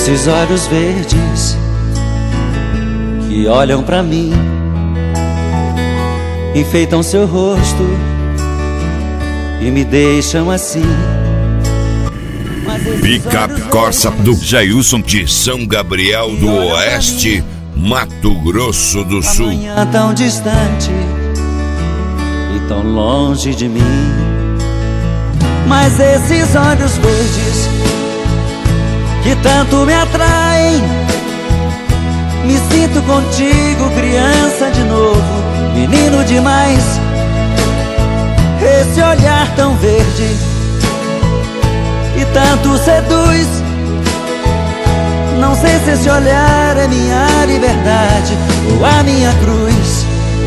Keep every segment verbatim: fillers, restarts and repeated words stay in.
Esses olhos verdes que olham pra mim, enfeitam seu rosto e me deixam assim. Picape Corsa do Jailson de São Gabriel do Oeste, Mato Grosso do Sul. Amanhã tão distante e tão longe de mim, mas esses olhos verdes que tanto me atraem, me sinto contigo, criança de novo, menino demais. Esse olhar tão verde que tanto seduz, não sei se esse olhar é minha liberdade ou a minha cruz.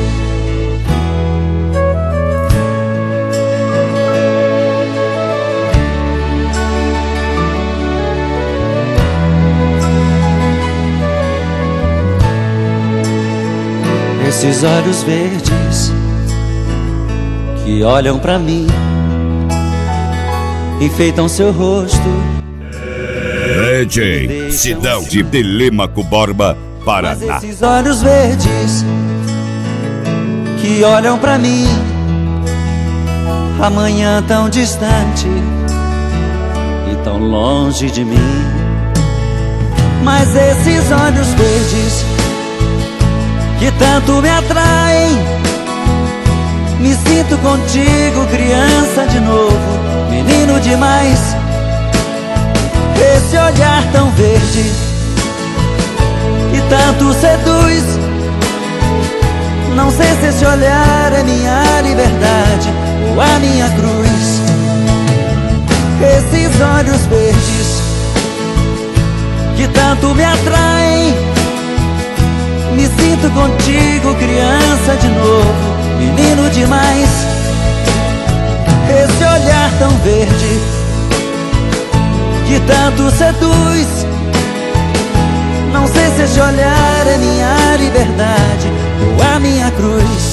Esses olhos verdes que olham pra mim, enfeitam seu rosto. D J Sidão de Telêmaco Borba, Paraná. Mas esses olhos verdes que olham pra mim, amanhã tão distante e tão longe de mim, mas esses olhos verdes que tanto me atraem, me sinto contigo, criança de novo, menino demais. Esse olhar tão verde que tanto seduz, não sei se esse olhar é minha liberdade ou a minha cruz. Esses olhos verdes que tanto me atraem, me sinto contigo, criança de novo, menino demais. Esse olhar tão verde que tanto seduz, não sei se esse olhar é minha liberdade ou a minha cruz.